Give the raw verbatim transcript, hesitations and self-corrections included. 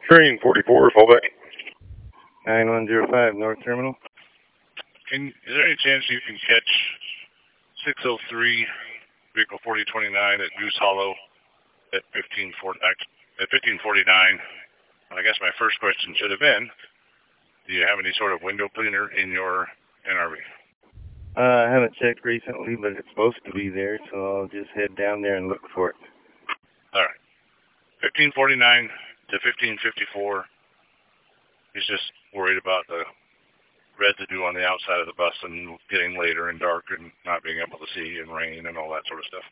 Train forty-four, fallback. nine one zero five, North Terminal. Can, is there any chance you can catch six oh three, vehicle forty twenty-nine at Goose Hollow at fifteen forty, at fifteen forty-nine? I guess my first question should have been, do you have any sort of window cleaner in your N R V? Uh, I haven't checked recently, but it's supposed to be there, so I'll just head down there and look for it. All right. fifteen forty-nine to fifteen fifty-four. He's just worried about the residue on the outside of the bus and getting later and dark and not being able to see and rain and all that sort of stuff.